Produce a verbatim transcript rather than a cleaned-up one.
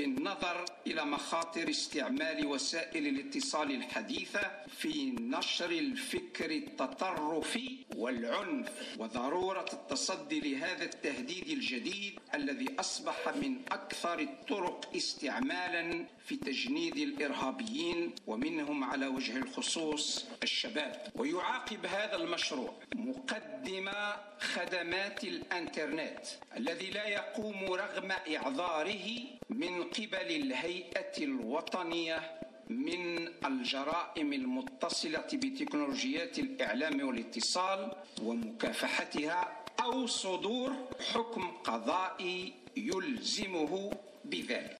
بالنظر إلى مخاطر استعمال وسائل الاتصال الحديثة في نشر الفكر التطرفي والعنف، وضرورة التصدي لهذا التهديد الجديد الذي أصبح من أكثر الطرق استعمالا في تجنيد الإرهابيين، ومنهم على وجه الخصوص الشباب. ويعاقب هذا المشروع مقدم خدمات الإنترنت الذي لا يقوم رغم إعذاره من قبل الهيئة الوطنية من الجرائم المتصلة بتكنولوجيات الإعلام والاتصال ومكافحتها، أو صدور حكم قضائي يلزمه بذلك.